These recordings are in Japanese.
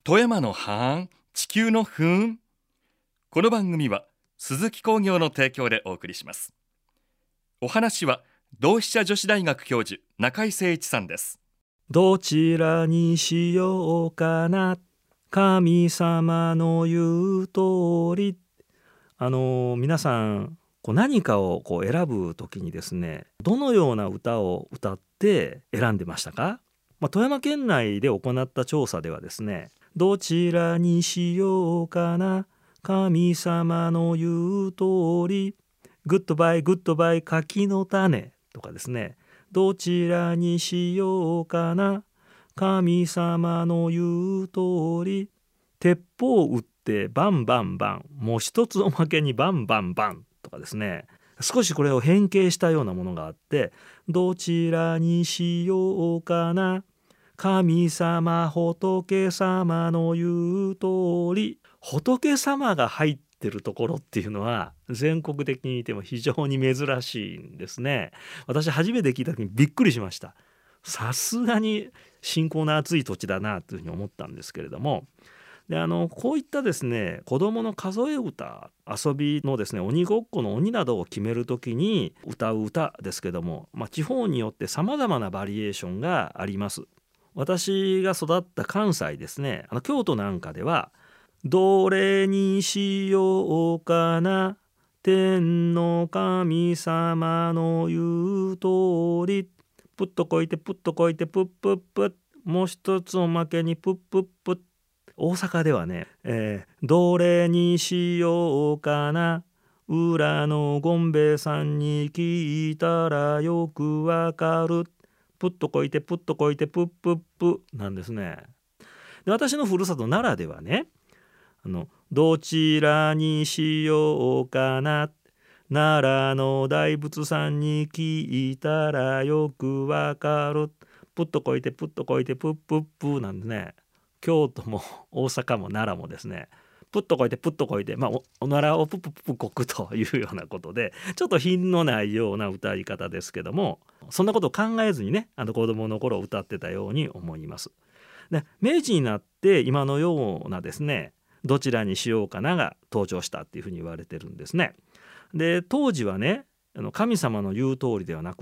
富山のはーん、地球のふーん。この番組は鈴木工業の提供でお送りします。お話は同志社女子大学教授中井誠一さんです。 どちらにしようかな、神様の言う通り。皆さん何かを選ぶときにですね、どのような歌を歌って選んでましたか？富山県内で行った調査ではですね、どちらにしようかな、神様の言う通り、グッドバイグッドバイ柿の種とかですね、どちらにしようかな、神様の言う通り、鉄砲撃ってバンバンバン、もう一つおまけにバンバンバンとかですね、少しこれを変形したようなものがあって、どちらにしようかな、神様仏様の言う通り。仏様が入ってるところっていうのは全国的に見ても非常に珍しいんですね。私初めて聞いた時にびっくりしました。さすがに信仰の厚い土地だなというふうに思ったんですけれども、でこういったですね、子どもの数え歌、遊びのですね、鬼ごっこの鬼などを決めるときに歌う歌ですけども、地方によってさまざまなバリエーションがあります。私が育った関西ですね、京都なんかでは、どれにしようかな、天の神様の言う通り、プッとこいてプッとこいてプップップッ、もう一つおまけにプップップッ。大阪ではね、どれにしようかな、裏のゴンベさんに聞いたらよくわかる、プッとこいてプッとこいてプップップなんですね。で、私のふるさと奈良ではね、どちらにしようかな、奈良の大仏さんに聞いたらよくわかる、プッとこいてプッとこいてプップップなんですね。京都も大阪も奈良もですね、プッとこいてプッとこいて、おならをプップップこくというようなことで、ちょっと品のないような歌い方ですけども、そんなことを考えずにね、子供の頃歌ってたように思います。で、明治になって今のようなですね、どちらにしようかなが登場したっていうふうに言われてるんですね。で、当時はね、神様の言う通りではなくって、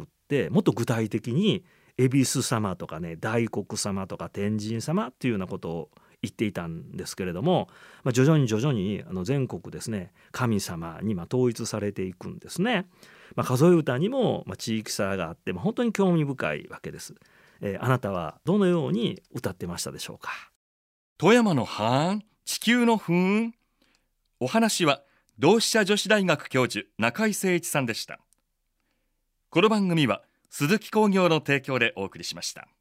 もっと具体的に恵比寿様とかね、大黒様とか天神様っていうようなことを言っていたんですけれども、徐々に全国ですね、神様に統一されていくんですね。数え歌にも地域差があって、本当に興味深いわけです。あなたはどのように歌ってましたでしょうか？ 富山のはーん、地球のふーん。お話は同志社女子大学教授中井誠一さんでした。この番組は鈴木工業の提供でお送りしました。